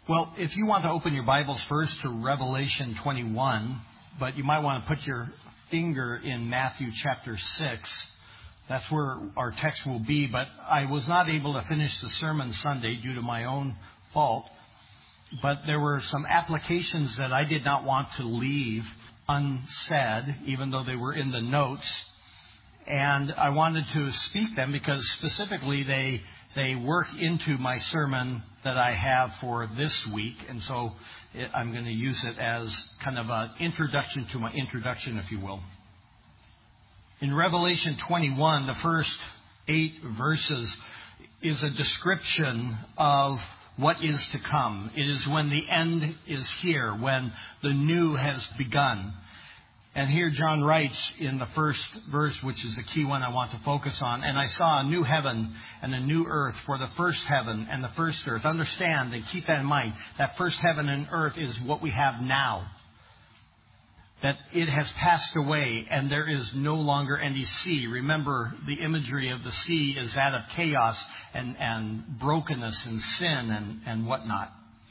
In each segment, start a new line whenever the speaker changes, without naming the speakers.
Well, if you want to open your Bibles first to Revelation 21, but you might want to put your finger in Matthew chapter 6. That's where our text will be, but I was not able to finish the sermon Sunday due to my own fault. But there were some applications that I did not want to leave unsaid, even though they were in the notes. And I wanted to speak them because specifically they work into my sermon that I have for this week. And so I'm going to use it as kind of an introduction to my introduction, if you will. In Revelation 21, the first 8 verses is a description of what is to come. It is when the end is here, when the new has begun. And here John writes in the first verse, which is the key one I want to focus on, and I saw a new heaven and a new earth, for the first heaven and the first earth. Understand and keep that in mind. That first heaven and earth is what we have now. That it has passed away and there is no longer any sea. Remember, the imagery of the sea is that of chaos and brokenness and sin and whatnot.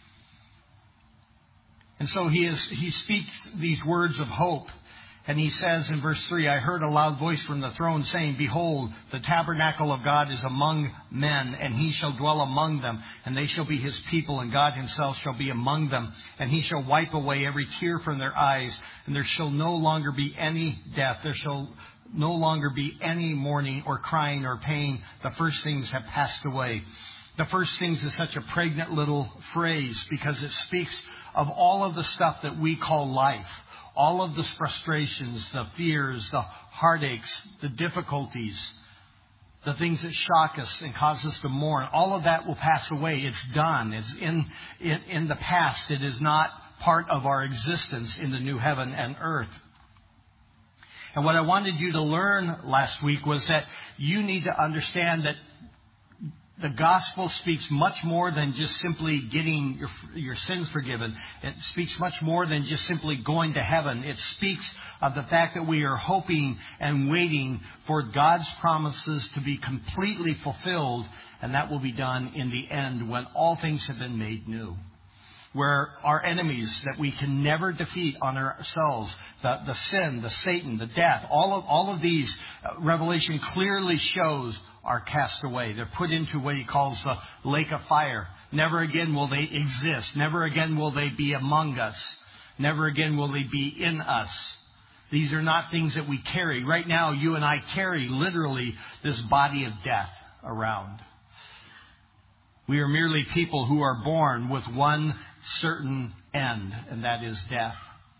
And so he speaks these words of hope. And he says in verse 3, I heard a loud voice from the throne saying, Behold, the tabernacle of God is among men, and he shall dwell among them, and they shall be his people, and God himself shall be among them. And he shall wipe away every tear from their eyes, and there shall no longer be any death. There shall no longer be any mourning or crying or pain. The first things have passed away. The first things is such a pregnant little phrase because it speaks of all of the stuff that we call life. All of the frustrations, the fears, the heartaches, the difficulties, the things that shock us and cause us to mourn, all of that will pass away. It's done. It's in the past. It is not part of our existence in the new heaven and earth. And what I wanted you to learn last week was that you need to understand that the gospel speaks much more than just simply getting your sins forgiven. It speaks much more than just simply going to heaven. It speaks of the fact that we are hoping and waiting for God's promises to be completely fulfilled, and that will be done in the end when all things have been made new. Where our enemies that we can never defeat on ourselves, the sin, the Satan, the death, all of these, Revelation clearly shows are cast away. They're put into what he calls the lake of fire. Never again will they exist. Never again will they be among us. Never again will they be in us. These are not things that we carry. Right now, you and I carry literally this body of death around. We are merely people who are born with one certain end, and that is death.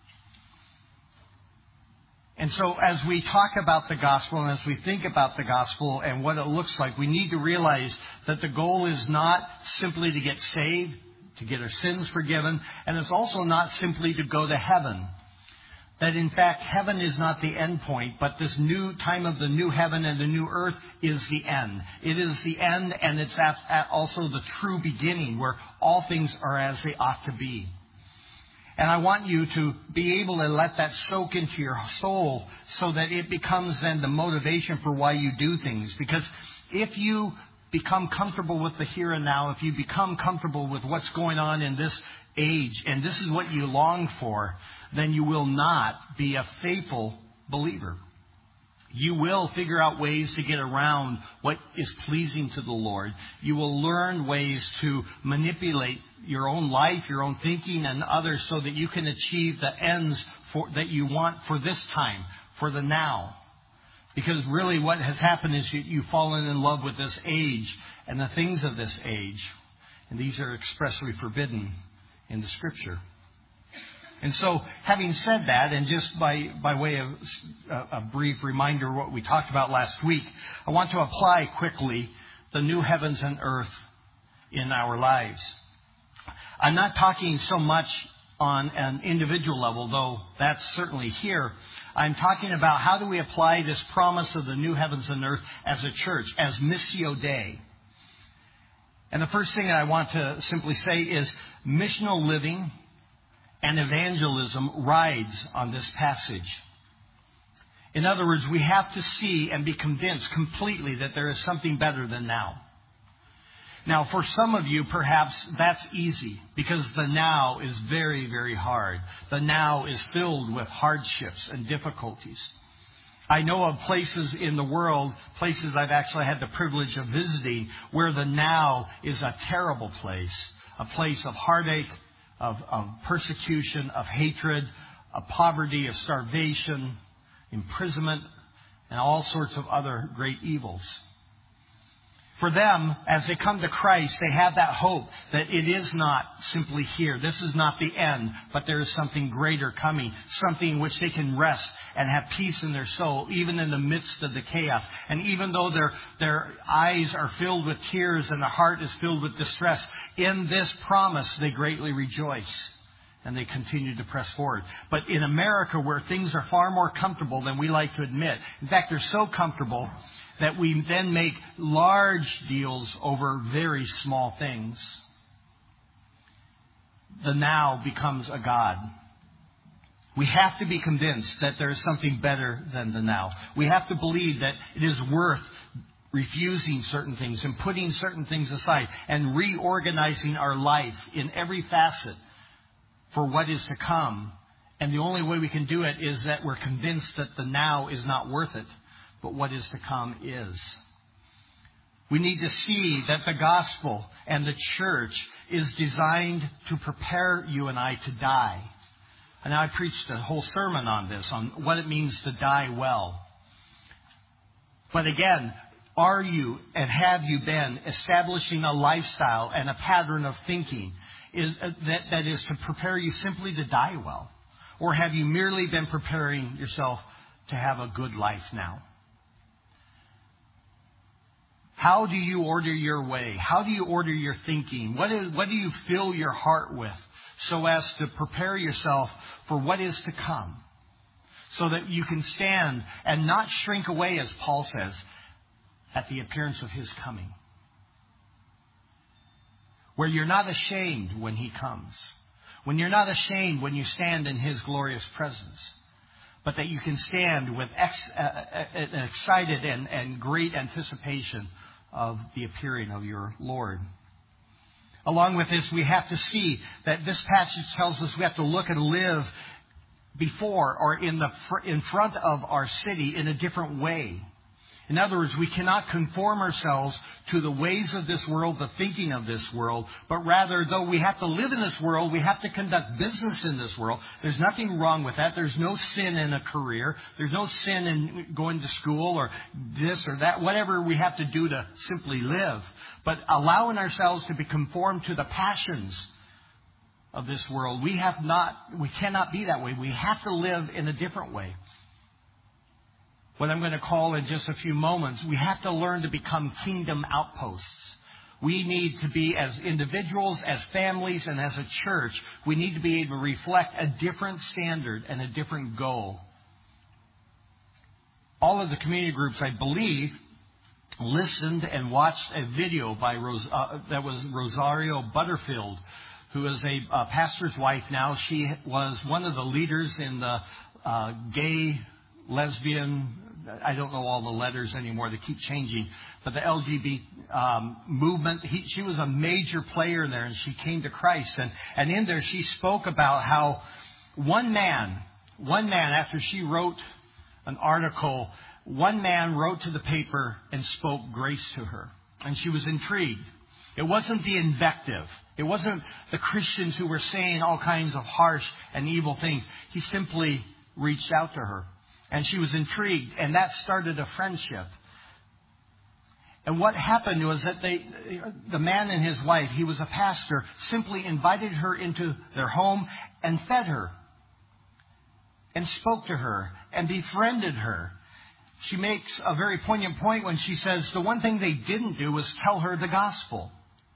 And so as we talk about the gospel and as we think about the gospel and what it looks like, we need to realize that the goal is not simply to get saved, to get our sins forgiven, and it's also not simply to go to heaven. That in fact, heaven is not the end point, but this new time of the new heaven and the new earth is the end. It is the end, and it's also the true beginning where all things are as they ought to be. And I want you to be able to let that soak into your soul so that it becomes then the motivation for why you do things. Because if you become comfortable with the here and now, if you become comfortable with what's going on in this age, and this is what you long for, then you will not be a faithful believer. You will figure out ways to get around what is pleasing to the Lord. You will learn ways to manipulate your own life, your own thinking, and others so that you can achieve the ends that you want for this time, for the now. Because really what has happened is you've fallen in love with this age and the things of this age. And these are expressly forbidden in the Scripture. And so, having said that, and just by way of a brief reminder of what we talked about last week, I want to apply quickly the new heavens and earth in our lives. I'm not talking so much on an individual level, though that's certainly here. I'm talking about how do we apply this promise of the new heavens and earth as a church, as Missio Dei. And the first thing that I want to simply say is missional living and evangelism rides on this passage. In other words, we have to see and be convinced completely that there is something better than now. Now, for some of you, perhaps that's easy because the now is very, very hard. The now is filled with hardships and difficulties. I know of places in the world, places I've actually had the privilege of visiting, where the now is a terrible place. A place of heartache, of persecution, of hatred, of poverty, of starvation, imprisonment, and all sorts of other great evils. For them, as they come to Christ, they have that hope that it is not simply here. This is not the end, but there is something greater coming, something in which they can rest and have peace in their soul, even in the midst of the chaos. And even though their eyes are filled with tears and their heart is filled with distress, in this promise they greatly rejoice. And they continue to press forward. But in America, where things are far more comfortable than we like to admit, in fact, they're so comfortable that we then make large deals over very small things. The now becomes a god. We have to be convinced that there is something better than the now. We have to believe that it is worth refusing certain things and putting certain things aside and reorganizing our life in every facet for what is to come. And the only way we can do it is that we're convinced that the now is not worth it, but what is to come is. We need to see that the gospel and the church is designed to prepare you and I to die. And I preached a whole sermon on this, on what it means to die well. But again, are you and have you been establishing a lifestyle and a pattern of thinking that is to prepare you simply to die well? Or have you merely been preparing yourself to have a good life now? How do you order your way? How do you order your thinking? What do you fill your heart with so as to prepare yourself for what is to come? So that you can stand and not shrink away, as Paul says, at the appearance of his coming. Where you're not ashamed when he comes. When you're not ashamed when you stand in his glorious presence. But that you can stand with excited and great anticipation of the appearing of your Lord. Along with this, we have to see that this passage tells us we have to look and live before or in front of our city in a different way. In other words, we cannot conform ourselves to the ways of this world, the thinking of this world, but rather, though we have to live in this world, we have to conduct business in this world. There's nothing wrong with that. There's no sin in a career. There's no sin in going to school or this or that, whatever we have to do to simply live. But allowing ourselves to be conformed to the passions of this world, we cannot be that way. We have to live in a different way. What I'm going to call in just a few moments, we have to learn to become kingdom outposts. We need to be, as individuals, as families, and as a church, we need to be able to reflect a different standard and a different goal. All of the community groups, I believe, listened and watched a video by that was Rosario Butterfield, who is a pastor's wife now. She was one of the leaders in the gay, lesbian, I don't know all the letters anymore, they keep changing, but the LGBT movement, she was a major player there, and she came to Christ. And in there she spoke about how one man, after she wrote an article, one man wrote to the paper and spoke grace to her. And she was intrigued. It wasn't the invective. It wasn't the Christians who were saying all kinds of harsh and evil things. He simply reached out to her. And she was intrigued, and that started a friendship. And what happened was that the man and his wife, he was a pastor, simply invited her into their home and fed her and spoke to her and befriended her. She makes a very poignant point when she says the one thing they didn't do was tell her the gospel.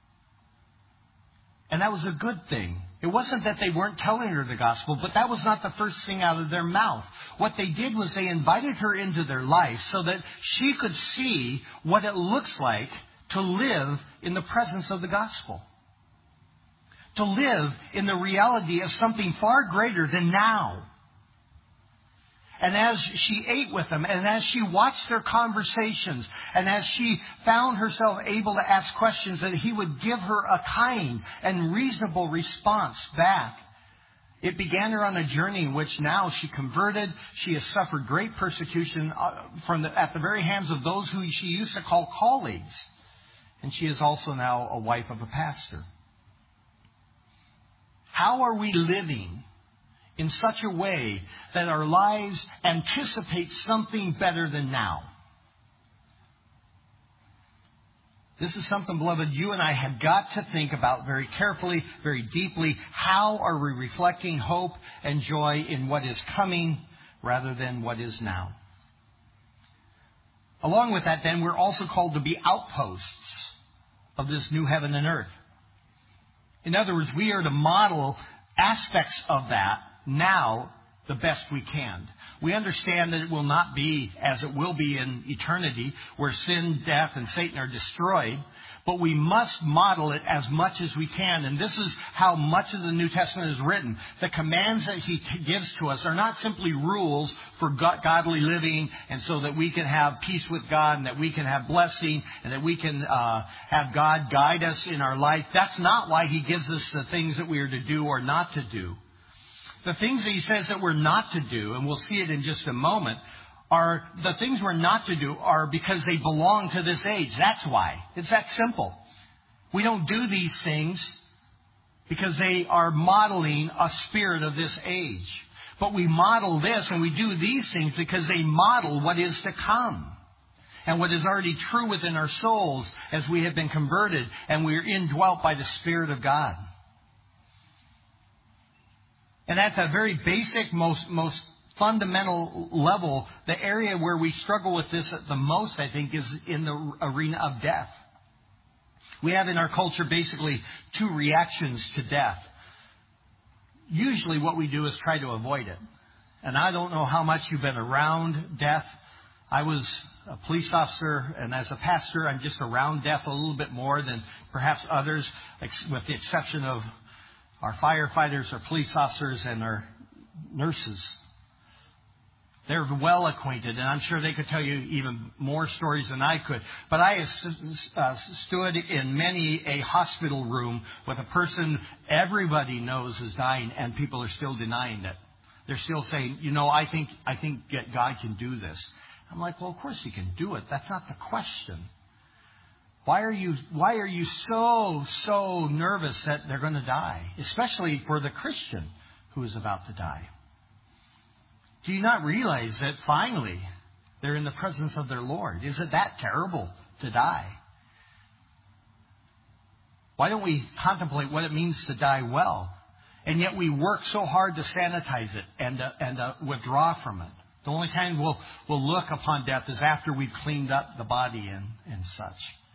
And that was a good thing. It wasn't that they weren't telling her the gospel, but that was not the first thing out of their mouth. What they did was they invited her into their life so that she could see what it looks like to live in the presence of the gospel. To live in the reality of something far greater than now. And as she ate with them, and as she watched their conversations, and as she found herself able to ask questions, that He would give her a kind and reasonable response back. It began her on a journey in which now she converted. She has suffered great persecution at the very hands of those who she used to call colleagues. And she is also now a wife of a pastor. How are we living in such a way that our lives anticipate something better than now? This is something, beloved, you and I have got to think about very carefully, very deeply. How are we reflecting hope and joy in what is coming rather than what is now? Along with that, then, we're also called to be outposts of this new heaven and earth. In other words, we are to model aspects of that now the best we can. We understand that it will not be as it will be in eternity, where sin, death, and Satan are destroyed, but we must model it as much as we can. And this is how much of the New Testament is written. The commands that He gives to us are not simply rules for godly living, and so that we can have peace with God, and that we can have blessing, and that we can have God guide us in our life. That's not why He gives us the things that we are to do or not to do. The things that He says that we're not to do, and we'll see it in just a moment, are the things we're not to do are because they belong to this age. That's why. It's that simple. We don't do these things because they are modeling a spirit of this age. But we model this and we do these things because they model what is to come. And what is already true within our souls as we have been converted and we are indwelt by the Spirit of God. And at the very basic, most fundamental level, the area where we struggle with this the most, I think, is in the arena of death. We have in our culture basically two reactions to death. Usually what we do is try to avoid it. And I don't know how much you've been around death. I was a police officer, and as a pastor, I'm just around death a little bit more than perhaps others, with the exception of our firefighters, our police officers, and our nurses. They're well acquainted, and I'm sure they could tell you even more stories than I could. But I have stood in many a hospital room with a person everybody knows is dying, and people are still denying it. They're still saying, I think God can do this. I'm like, well, of course He can do it. That's not the question. Why are you so nervous that they're going to die, especially for the Christian who is about to die? Do you not realize that finally they're in the presence of their Lord? Is it that terrible to die? Why don't we contemplate what it means to die well? And yet we work so hard to sanitize it and withdraw from it. The only time we'll look upon death is after we've cleaned up the body and such.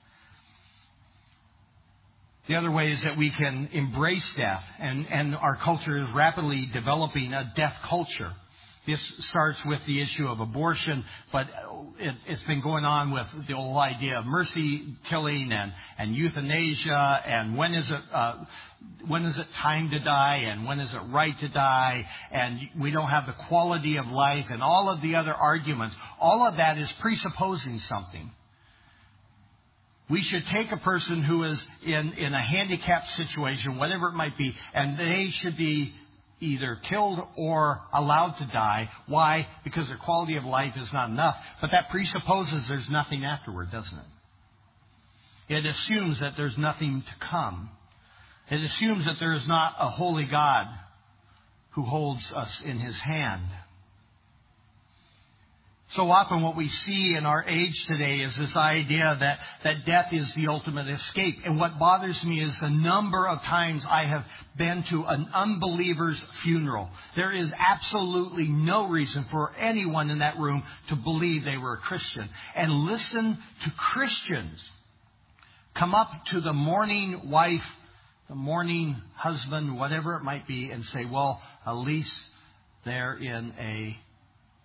The other way is that we can embrace death, and our culture is rapidly developing a death culture. This starts with the issue of abortion, but it's been going on with the whole idea of mercy killing and euthanasia, and when is it time to die, and when is it right to die, and we don't have the quality of life, and all of the other arguments. All of that is presupposing something. We should take a person who is in a handicapped situation, whatever it might be, and they should be either killed or allowed to die. Why? Because their quality of life is not enough. But that presupposes there's nothing afterward, doesn't it? It assumes that there's nothing to come. It assumes that there is not a holy God who holds us in His hand. So often what we see in our age today is this idea that death is the ultimate escape. And what bothers me is the number of times I have been to an unbeliever's funeral. There is absolutely no reason for anyone in that room to believe they were a Christian. And listen to Christians come up to the mourning wife, the mourning husband, whatever it might be, and say, well, at least they're in a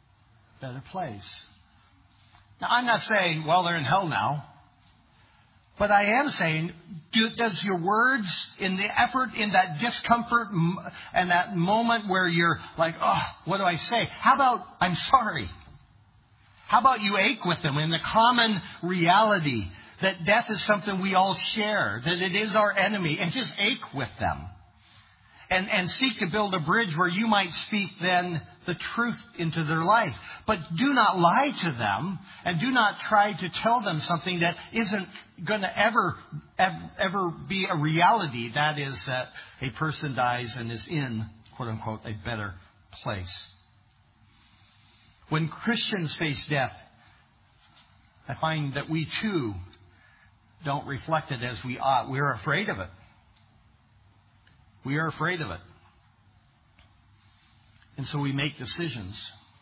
better place. Now, I'm not saying, well, they're in hell now. But I am saying, does your words, in the effort, in that discomfort, and that moment where you're like, oh, what do I say? How about, I'm sorry? How about you ache with them in the common reality that death is something we all share, that it is our enemy, and just ache with them. And seek to build a bridge where you might speak then the truth into their life. But do not lie to them, and do not try to tell them something that isn't going to ever be a reality. That is that a person dies and is in, quote unquote, a better place. When Christians face death, I find that we too don't reflect it as we ought. We're afraid of it. We are afraid of it. And so we make decisions.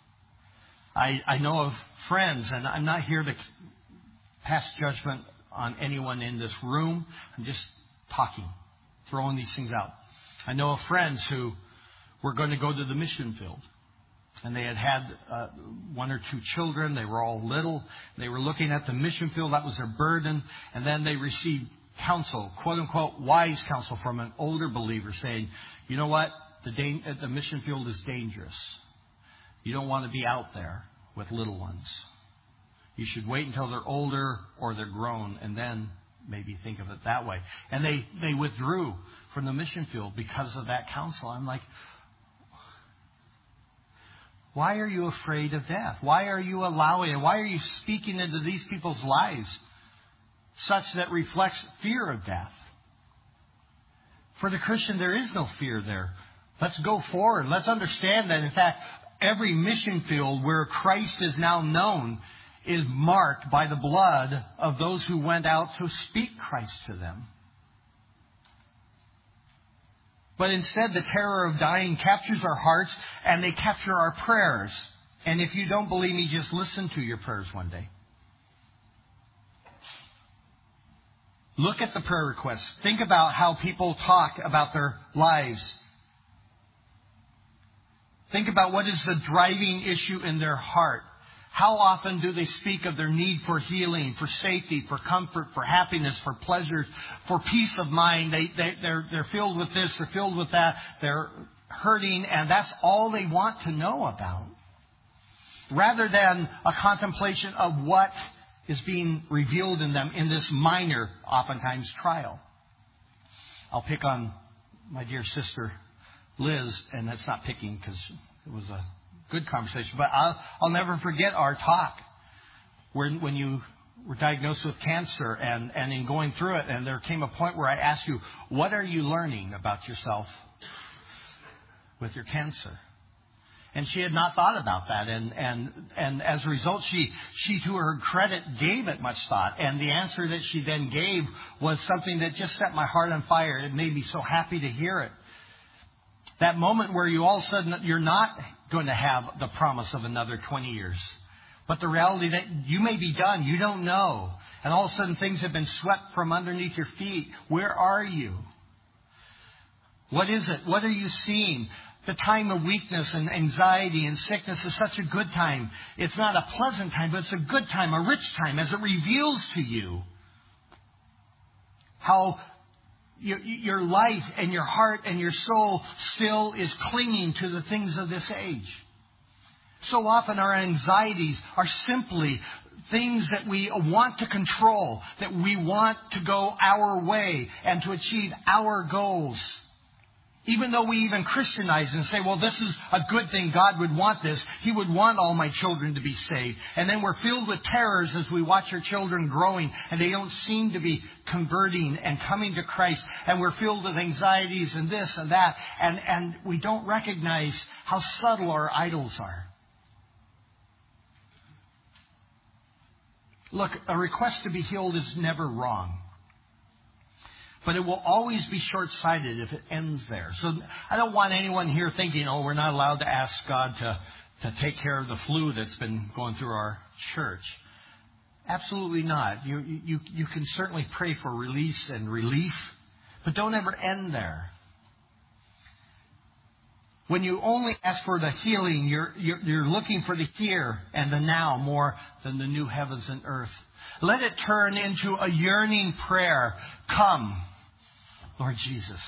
I know of friends, and I'm not here to pass judgment on anyone in this room. I'm just talking, throwing these things out. I know of friends who were going to go to the mission field. And they had one or two children. They were all little. They were looking at the mission field. That was their burden. And then they received counsel, quote unquote, wise counsel from an older believer saying, you know what? The mission field is dangerous. You don't want to be out there with little ones. You should wait until they're older or they're grown and then maybe think of it that way. And they withdrew from the mission field because of that counsel. I'm like, why are you afraid of death? Why are you allowing it? Why are you speaking into these people's lives such that reflects fear of death? For the Christian, there is no fear there. Let's go forward. Let's understand that, in fact, every mission field where Christ is now known is marked by the blood of those who went out to speak Christ to them. But instead, the terror of dying captures our hearts and they capture our prayers. And if you don't believe me, just listen to your prayers one day. Look at the prayer requests. Think about how people talk about their lives. Think about what is the driving issue in their heart. How often do they speak of their need for healing, for safety, for comfort, for happiness, for pleasure, for peace of mind? They're filled with this, they're filled with that, they're hurting, and that's all they want to know about. Rather than a contemplation of what is being revealed in them in this minor, oftentimes, trial. I'll pick on my dear sister Liz, and that's not picking because it was a good conversation, but I'll never forget our talk when you were diagnosed with cancer and in going through it, and there came a point where I asked you, what are you learning about yourself with your cancer? And she had not thought about that, and as a result, she to her credit gave it much thought, and the answer that she then gave was something that just set my heart on fire. It made me so happy to hear it. That moment where you all of a sudden, you're not going to have the promise of another 20 years. But the reality that you may be done, you don't know. And all of a sudden things have been swept from underneath your feet. Where are you? What is it? What are you seeing? The time of weakness and anxiety and sickness is such a good time. It's not a pleasant time, but it's a good time, a rich time, as it reveals to you how your life and your heart and your soul still is clinging to the things of this age. So often our anxieties are simply things that we want to control, that we want to go our way and to achieve our goals. Even though we even Christianize and say, well, this is a good thing. God would want this. He would want all my children to be saved. And then we're filled with terrors as we watch our children growing and they don't seem to be converting and coming to Christ. And we're filled with anxieties and this and that. And we don't recognize how subtle our idols are. Look, a request to be healed is never wrong. But it will always be short-sighted if it ends there. So I don't want anyone here thinking, oh, we're not allowed to ask God to take care of the flu that's been going through our church. Absolutely not. You can certainly pray for release and relief, but don't ever end there. When you only ask for the healing, you're looking for the here and the now more than the new heavens and earth. Let it turn into a yearning prayer. Come, Lord Jesus.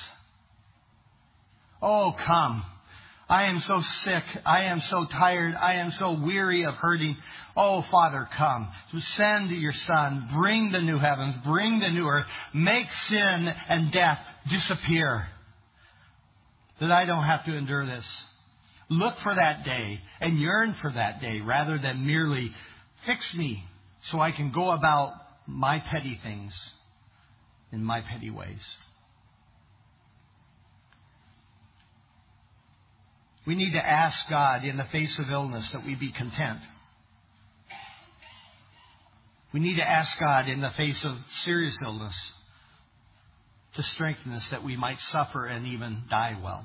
Oh, come. I am so sick. I am so tired. I am so weary of hurting. Oh, Father, come. Send your Son. Bring the new heavens. Bring the new earth. Make sin and death disappear. That I don't have to endure this. Look for that day and yearn for that day rather than merely fix me so I can go about my petty things in my petty ways. We need to ask God in the face of illness that we be content. We need to ask God in the face of serious illness to strengthen us that we might suffer and even die well.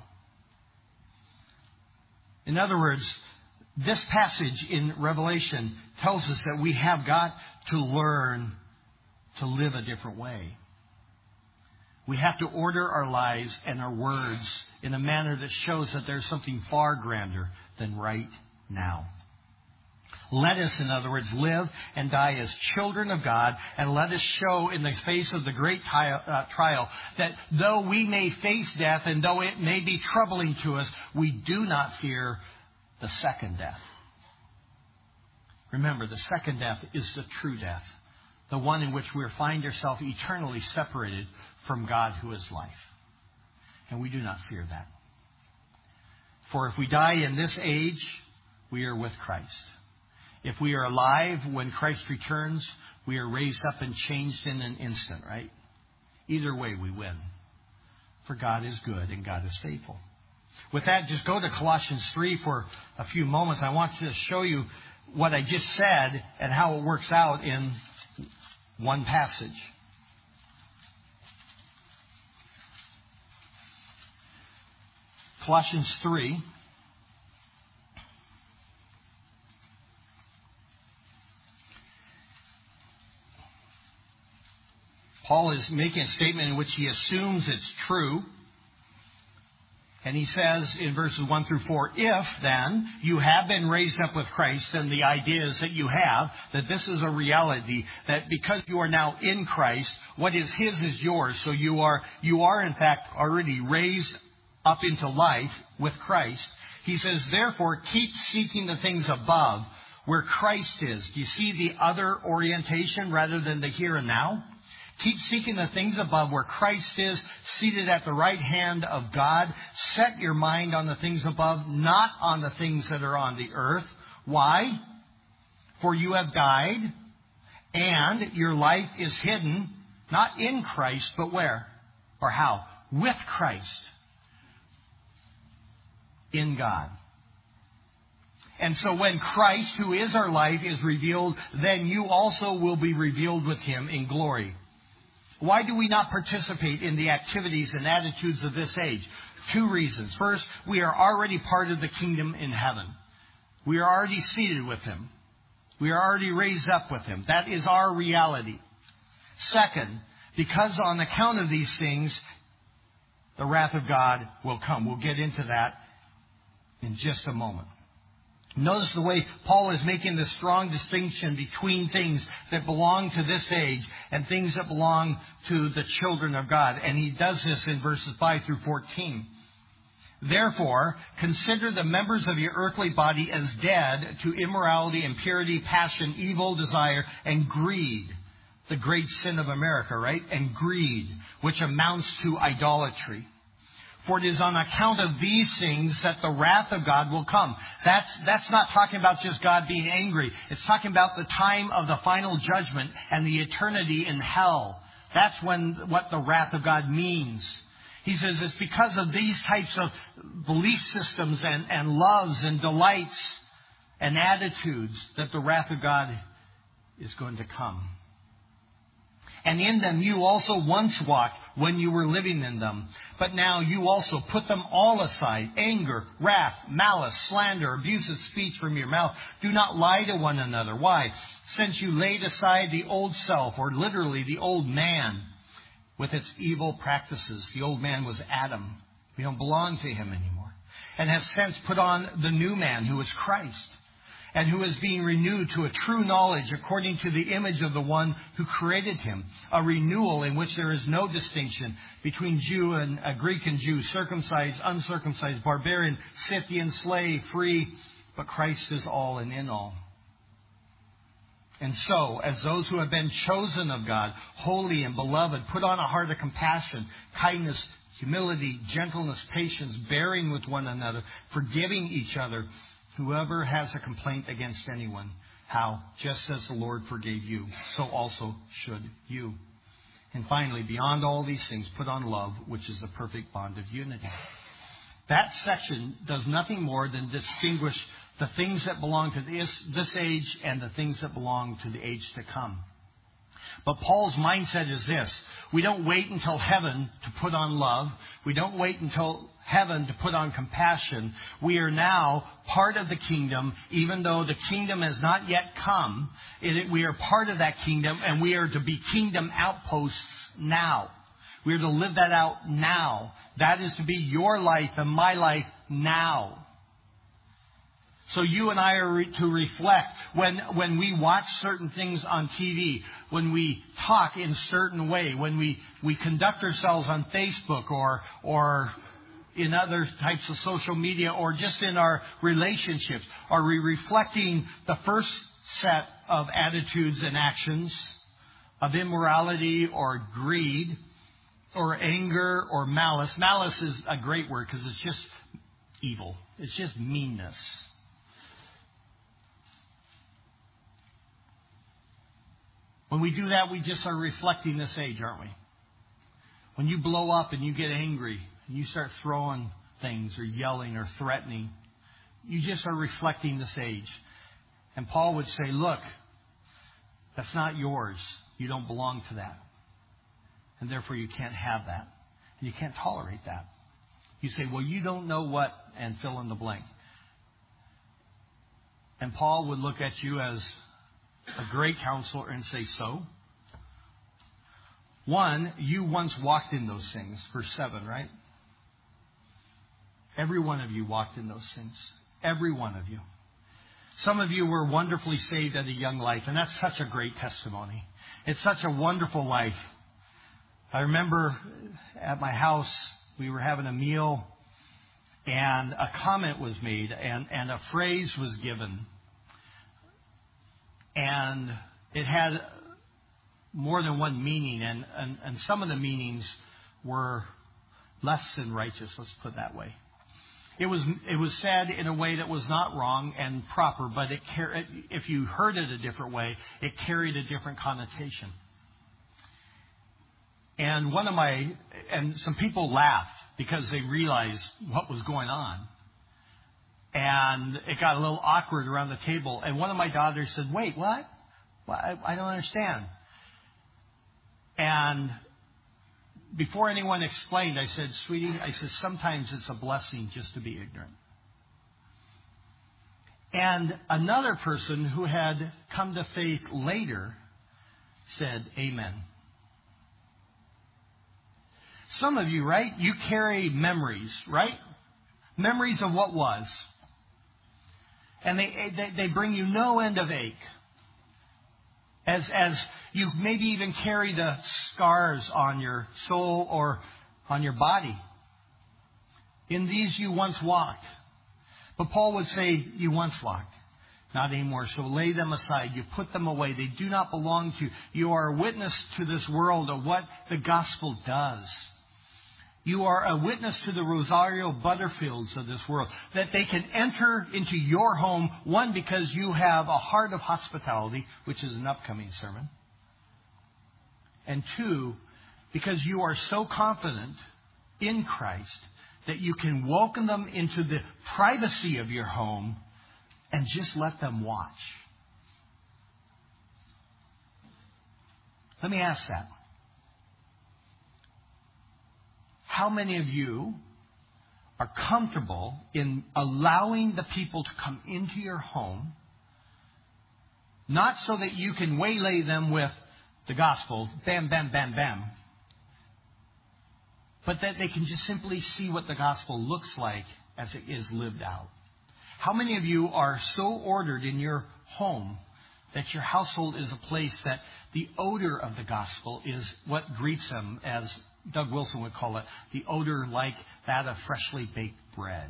In other words, this passage in Revelation tells us that we have got to learn to live a different way. We have to order our lives and our words in a manner that shows that there's something far grander than right now. Let us, in other words, live and die as children of God, and let us show in the face of the great trial that though we may face death and though it may be troubling to us, we do not fear the second death. Remember, the second death is the true death, the one in which we find ourselves eternally separated from God who is life. And we do not fear that. For if we die in this age, we are with Christ. If we are alive when Christ returns, we are raised up and changed in an instant, right? Either way, we win. For God is good and God is faithful. With that, just go to Colossians 3 for a few moments. I want to show you what I just said and how it works out in one passage. Colossians 3. Paul is making a statement in which he assumes it's true. And he says in verses 1 through 4, if then you have been raised up with Christ, then the idea is that you have, that this is a reality, that because you are now in Christ, what is His is yours. So you are in fact already raised up into life with Christ. He says, therefore, keep seeking the things above where Christ is. Do you see the other orientation rather than the here and now? Keep seeking the things above where Christ is, seated at the right hand of God. Set your mind on the things above, not on the things that are on the earth. Why? For you have died, and your life is hidden, not in Christ, but where? Or how? With Christ. In God. And so when Christ, who is our life, is revealed, then you also will be revealed with Him in glory. Why do we not participate in the activities and attitudes of this age? Two reasons. First, we are already part of the kingdom in heaven. We are already seated with Him. We are already raised up with Him. That is our reality. Second, because on account of these things, the wrath of God will come. We'll get into that in just a moment. Notice the way Paul is making this strong distinction between things that belong to this age and things that belong to the children of God. And he does this in verses 5 through 14. Therefore, consider the members of your earthly body as dead to immorality, impurity, passion, evil desire, and greed. The great sin of America, right? And greed, which amounts to idolatry. For it is on account of these things that the wrath of God will come. That's not talking about just God being angry. It's talking about the time of the final judgment and the eternity in hell. That's what the wrath of God means. He says it's because of these types of belief systems and loves and delights and attitudes that the wrath of God is going to come. And in them you also once walked when you were living in them. But now you also put them all aside. Anger, wrath, malice, slander, abusive speech from your mouth. Do not lie to one another. Why? Since you laid aside the old self, or literally the old man, with its evil practices. The old man was Adam. We don't belong to him anymore. and has since put on the new man, who is Christ, and who is being renewed to a true knowledge according to the image of the one who created him, a renewal in which there is no distinction between Jew and Greek and Jew, circumcised, uncircumcised, barbarian, Scythian, slave, free, but Christ is all and in all. And so, as those who have been chosen of God, holy and beloved, put on a heart of compassion, kindness, humility, gentleness, patience, bearing with one another, forgiving each other. Whoever has a complaint against anyone, how? Just as the Lord forgave you, so also should you. And finally, beyond all these things, put on love, which is the perfect bond of unity. That section does nothing more than distinguish the things that belong to this age and the things that belong to the age to come. But Paul's mindset is this. We don't wait until heaven to put on love. We don't wait until heaven to put on compassion. We are now part of the kingdom, even though the kingdom has not yet come. We are part of that kingdom, and we are to be kingdom outposts now. We are to live that out now. That is to be your life and my life now. So you and I are to reflect when we watch certain things on TV, when we talk in a certain way, when we conduct ourselves on Facebook or in other types of social media, or just in our relationships. Are we reflecting the first set of attitudes and actions of immorality or greed or anger or malice? Malice is a great word because it's just evil. It's just meanness. When we do that, we just are reflecting this age, aren't we? When you blow up and you get angry and you start throwing things or yelling or threatening, you just are reflecting this age. And Paul would say, look, that's not yours. You don't belong to that. And therefore you can't have that. And you can't tolerate that. You say, well, you don't know what, and fill in the blank. And Paul would look at you as a great counselor and say, so? One, you once walked in those things. Verse 7, right? Every one of you walked in those things. Every one of you. Some of you were wonderfully saved at a young life, and that's such a great testimony. It's such a wonderful life. I remember at my house, we were having a meal, and a comment was made, and a phrase was given. And it had more than one meaning, and some of the meanings were less than righteous, let's put it that way. It was said in a way that was not wrong and proper, but if you heard it a different way, it carried a different connotation. And some people laughed because they realized what was going on. And it got a little awkward around the table. And one of my daughters said, wait, what? I don't understand. And before anyone explained, I said, sweetie, sometimes it's a blessing just to be ignorant. And another person who had come to faith later said, amen. Some of you, right? You carry memories, right? Memories of what was. And they bring you no end of ache. As you maybe even carry the scars on your soul or on your body. In these you once walked. But Paul would say, you once walked. Not anymore. So lay them aside. You put them away. They do not belong to you. You are a witness to this world of what the gospel does. You are a witness to the Rosario Butterfields of this world. That they can enter into your home, one, because you have a heart of hospitality, which is an upcoming sermon. And two, because you are so confident in Christ that you can welcome them into the privacy of your home and just let them watch. Let me ask that. How many of you are comfortable in allowing the people to come into your home, not so that you can waylay them with the gospel, bam, bam, bam, bam, but that they can just simply see what the gospel looks like as it is lived out? How many of you are so ordered in your home that your household is a place that the odor of the gospel is what greets them, as Doug Wilson would call it, the odor like that of freshly baked bread?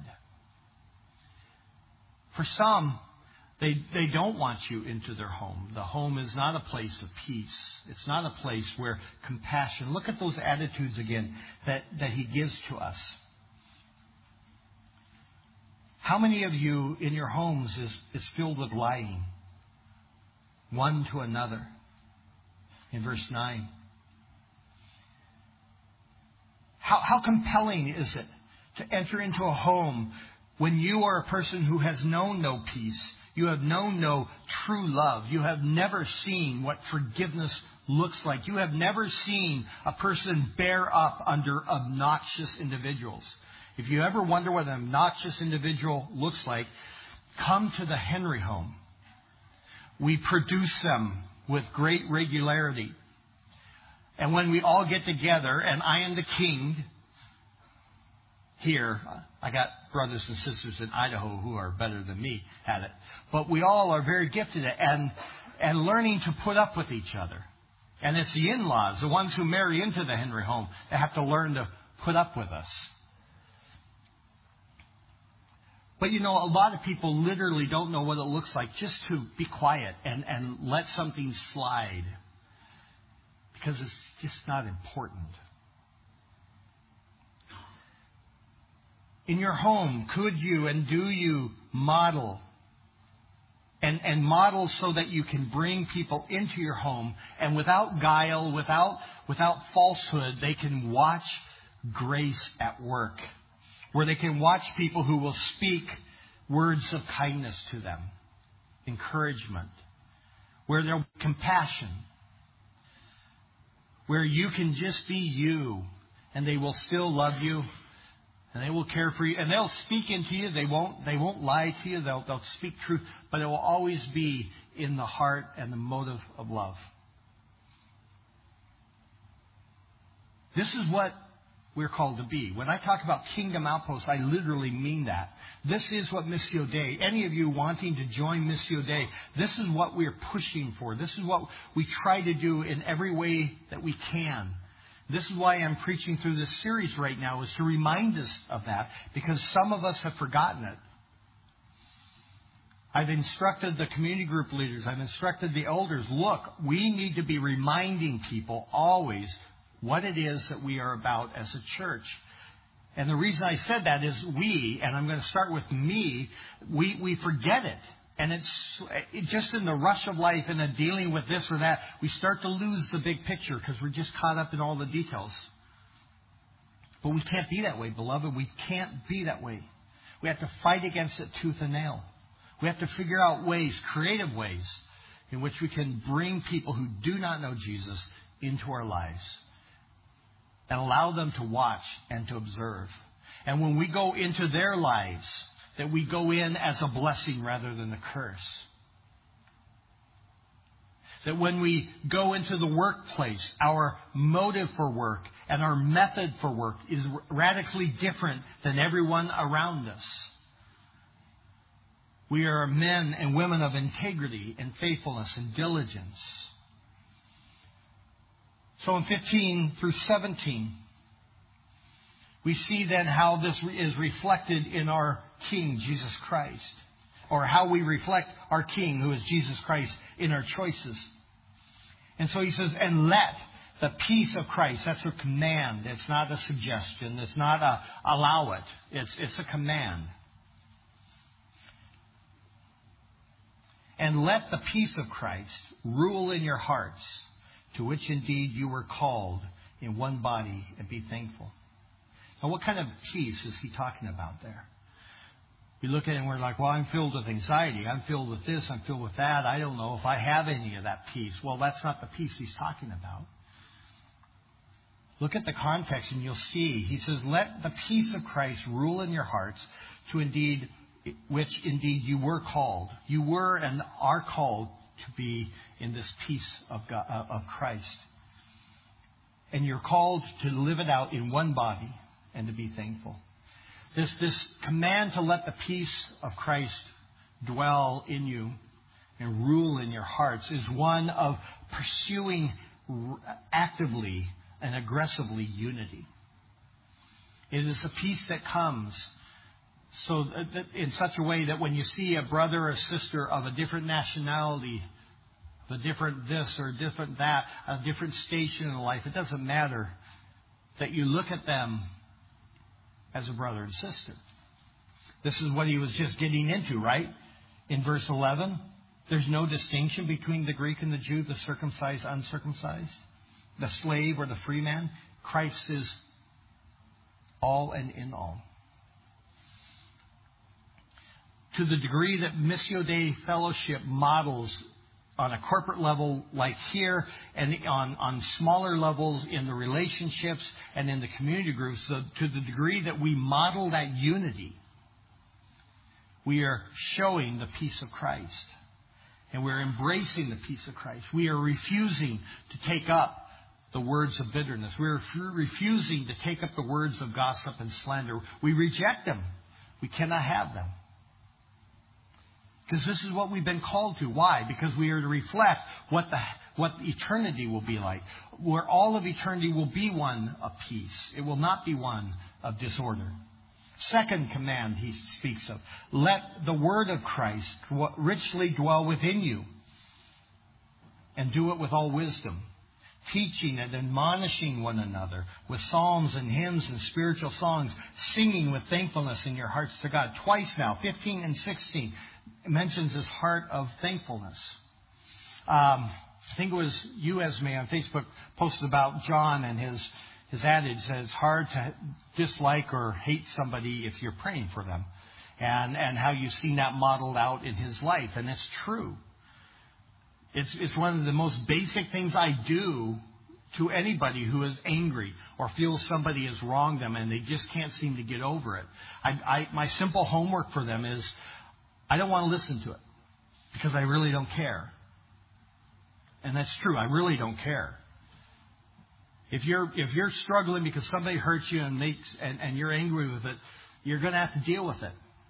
For some, they don't want you into their home. The home is not a place of peace. It's not a place where compassion. Look at those attitudes again that he gives to us. How many of you in your homes is filled with lying, one to another? In verse 9. How compelling is it to enter into a home when you are a person who has known no peace, you have known no true love, you have never seen what forgiveness looks like, you have never seen a person bear up under obnoxious individuals. If you ever wonder what an obnoxious individual looks like, come to the Henry home. We produce them with great regularity. And when we all get together, and I am the king here, I got brothers and sisters in Idaho who are better than me at it, but we all are very gifted and learning to put up with each other. And it's the in-laws, the ones who marry into the Henry home, that have to learn to put up with us. But you know, a lot of people literally don't know what it looks like just to be quiet and let something slide, because it's just not important. In your home, could you and do you model and model so that you can bring people into your home, and without guile, without falsehood, they can watch grace at work, where they can watch people who will speak words of kindness to them, encouragement, where there will be compassion, where you can just be you and they will still love you and they will care for you and they'll speak into you. They won't lie to you. They'll speak truth, but it will always be in the heart and the motive of love. This is what we're called to be. When I talk about Kingdom Outposts, I literally mean that. This is what Missio Dei, any of you wanting to join Missio Dei, this is what we're pushing for. This is what we try to do in every way that we can. This is why I'm preaching through this series right now, is to remind us of that, because some of us have forgotten it. I've instructed the community group leaders, I've instructed the elders, look, we need to be reminding people always what it is that we are about as a church. And the reason I said that is and I'm going to start with me, we forget it. And it's just in the rush of life and in dealing with this or that, we start to lose the big picture because we're just caught up in all the details. But we can't be that way, beloved. We can't be that way. We have to fight against it tooth and nail. We have to figure out ways, creative ways, in which we can bring people who do not know Jesus into our lives and allow them to watch and to observe. And when we go into their lives, that we go in as a blessing rather than a curse. That when we go into the workplace, our motive for work and our method for work is radically different than everyone around us. We are men and women of integrity and faithfulness and diligence. So in 15 through 17, we see then how this is reflected in our King, Jesus Christ. Or how we reflect our King, who is Jesus Christ, in our choices. And so he says, and let the peace of Christ, that's a command. It's not a suggestion. It's not a allow it. It's a command. And let the peace of Christ rule in your hearts, to which indeed you were called in one body, and be thankful. Now, what kind of peace is he talking about there? We look at it and we're like, well, I'm filled with anxiety. I'm filled with this. I'm filled with that. I don't know if I have any of that peace. Well, that's not the peace he's talking about. Look at the context and you'll see. He says, let the peace of Christ rule in your hearts, to indeed, which indeed you were called. You were and are called to be in this peace of God, of Christ. And you're called to live it out in one body and to be thankful. This command to let the peace of Christ dwell in you and rule in your hearts is one of pursuing actively and aggressively unity. It is a peace that comes so that in such a way that when you see a brother or sister of a different nationality, of a different this or a different that, a different station in life, it doesn't matter, that you look at them as a brother and sister. This is what he was just getting into, right? In verse 11, there's no distinction between the Greek and the Jew, the circumcised, uncircumcised, the slave or the free man. Christ is all and in all. To the degree that Missio Dei fellowship models on a corporate level like here and on smaller levels in the relationships and in the community groups, to the degree that we model that unity, we are showing the peace of Christ. And we're embracing the peace of Christ. We are refusing to take up the words of bitterness. We're refusing to take up the words of gossip and slander. We reject them. We cannot have them. Because this is what we've been called to. Why? Because we are to reflect what eternity will be like. Where all of eternity will be one of peace. It will not be one of disorder. Second command he speaks of. Let the word of Christ richly dwell within you. And do it with all wisdom. Teaching and admonishing one another with psalms and hymns and spiritual songs. Singing with thankfulness in your hearts to God. Twice now, 15 and 16. It mentions this heart of thankfulness. I think it was you, Esme, on Facebook posted about John and his adage that it's hard to dislike or hate somebody if you're praying for them. And how you've seen that modeled out in his life. And it's true. It's one of the most basic things I do to anybody who is angry or feels somebody has wronged them and they just can't seem to get over it. My simple homework for them is I don't want to listen to it because I really don't care. And that's true. I really don't care. If you're struggling because somebody hurts you and you're angry with it, you're going to have to deal with it.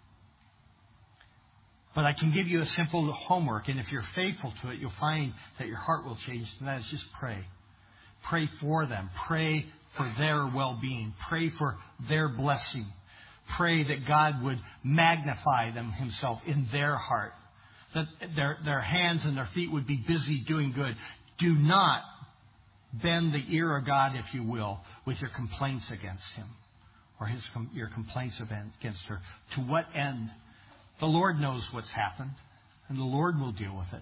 But I can give you a simple homework, and if you're faithful to it, you'll find that your heart will change. And that is just pray. Pray for them. Pray for their well-being. Pray for their blessing. Pray that God would magnify them himself in their heart. That their hands and their feet would be busy doing good. Do not bend the ear of God, if you will, with your complaints against him or your complaints against her. To what end? The Lord knows what's happened, and the Lord will deal with it.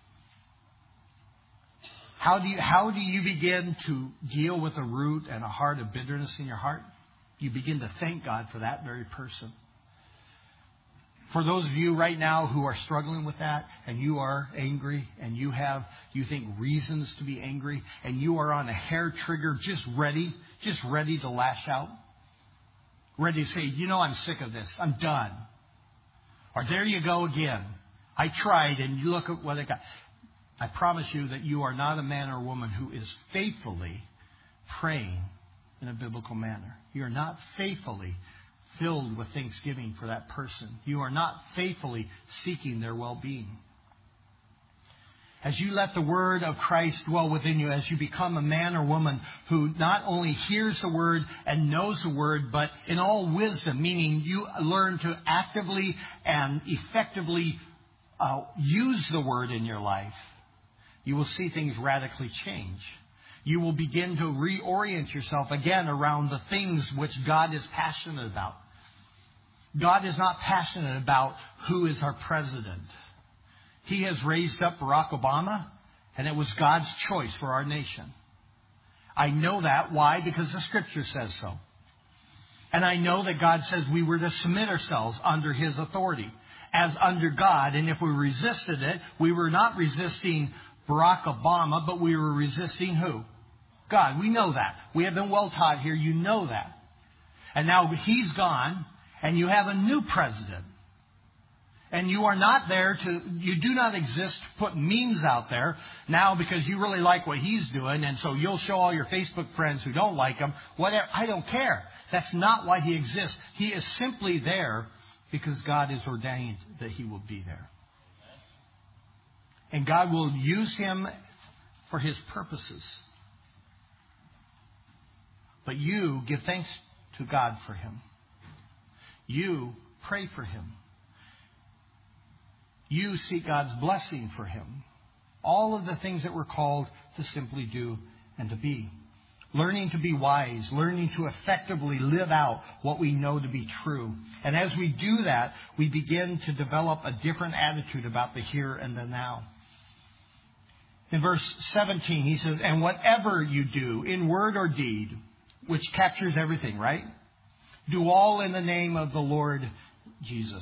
How do you begin to deal with a root and a heart of bitterness in your heart? You begin to thank God for that very person. For those of you right now who are struggling with that, and you are angry, and you think reasons to be angry, and you are on a hair trigger, just ready to lash out, ready to say, I'm sick of this, I'm done. Or there you go again. I tried, and you look at what I got. I promise you that you are not a man or woman who is faithfully praying in a biblical manner. You are not faithfully filled with thanksgiving for that person. You are not faithfully seeking their well-being. As you let the word of Christ dwell within you, as you become a man or woman who not only hears the word and knows the word, but in all wisdom, meaning you learn to actively and effectively use the word in your life, you will see things radically change. You will begin to reorient yourself again around the things which God is passionate about. God is not passionate about who is our president. He has raised up Barack Obama, and it was God's choice for our nation. I know that. Why? Because the Scripture says so. And I know that God says we were to submit ourselves under his authority as under God. And if we resisted it, we were not resisting Barack Obama, but we were resisting who? God. We know that. We have been well taught here. You know that. And now he's gone, and you have a new president. And you are not there you do not exist to put memes out there now because you really like what he's doing. And so you'll show all your Facebook friends who don't like him. Whatever. I don't care. That's not why he exists. He is simply there because God has ordained that he will be there. And God will use him for his purposes. But you give thanks to God for him. You pray for him. You seek God's blessing for him. All of the things that we're called to simply do and to be. Learning to be wise. Learning to effectively live out what we know to be true. And as we do that, we begin to develop a different attitude about the here and the now. In verse 17, he says, and whatever you do, in word or deed, which captures everything, right? Do all in the name of the Lord Jesus.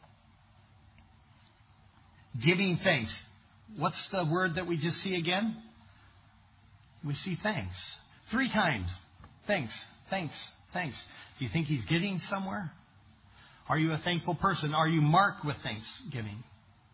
Giving thanks. What's the word that we just see again? We see thanks. 3 times. Thanks, thanks, thanks. Do you think he's getting somewhere? Are you a thankful person? Are you marked with thanksgiving?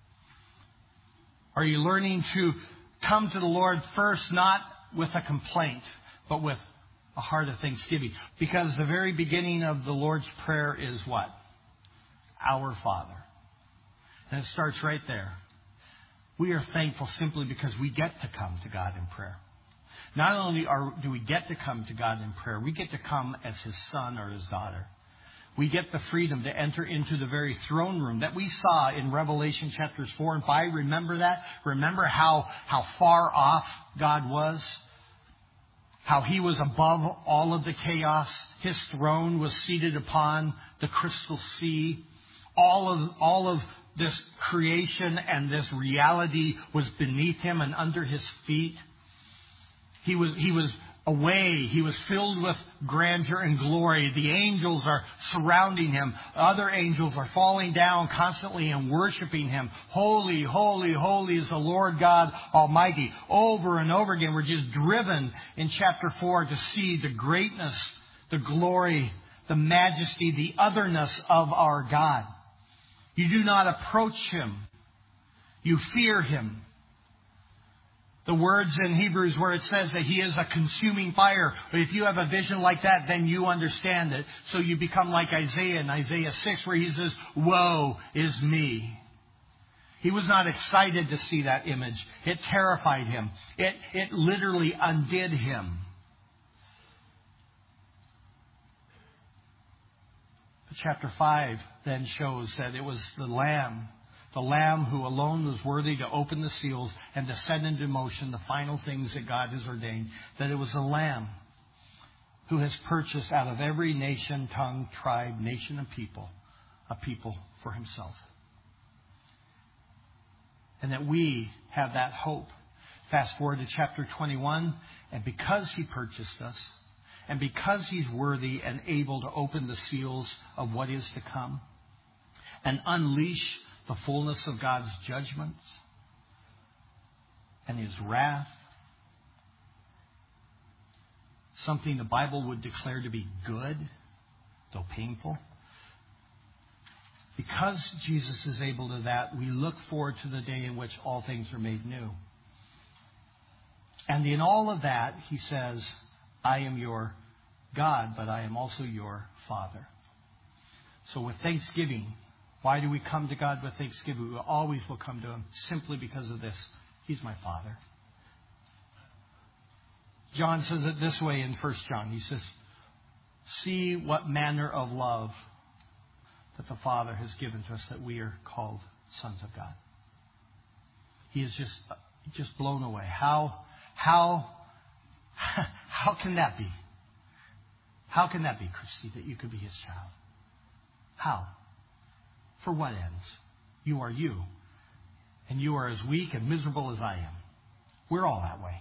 Are you learning to come to the Lord first, not with a complaint, but with a heart of thanksgiving? Because the very beginning of the Lord's Prayer is what? Our Father. And it starts right there. We are thankful simply because we get to come to God in prayer. Not only do we get to come to God in prayer, we get to come as his son or his daughter. We get the freedom to enter into the very throne room that we saw in Revelation chapters 4 and 5. Remember that? Remember how far off God was? How he was above all of the chaos. His throne was seated upon the crystal sea. All of this creation and this reality was beneath him and under his feet. He was away. He was filled with grandeur and glory. The angels are surrounding him. Other angels are falling down constantly and worshiping him. Holy, holy, holy is the Lord God Almighty. Over and over again, we're just driven in chapter 4 to see the greatness, the glory, the majesty, the otherness of our God. You do not approach him. You fear him. The words in Hebrews where it says that he is a consuming fire. But if you have a vision like that, then you understand it. So you become like Isaiah in Isaiah 6 where he says, woe is me. He was not excited to see that image. It terrified him. It literally undid him. But chapter 5 then shows that it was the Lamb who alone was worthy to open the seals and to set into motion the final things that God has ordained. That it was the Lamb who has purchased out of every nation, tongue, tribe, nation, and people, a people for himself. And that we have that hope. Fast forward to chapter 21, and because he purchased us, and because he's worthy and able to open the seals of what is to come, and unleash the fullness of God's judgments and his wrath. Something the Bible would declare to be good, though painful. Because Jesus is able to that, we look forward to the day in which all things are made new. And in all of that, he says, I am your God, but I am also your Father. So with thanksgiving, why do we come to God with thanksgiving? We always will come to him simply because of this. He's my Father. John says it this way in 1 John. He says, see what manner of love that the Father has given to us that we are called sons of God. He is just blown away. How can that be? How can that be, Christy, that you could be his child? How? For what ends? You are you. And you are as weak and miserable as I am. We're all that way.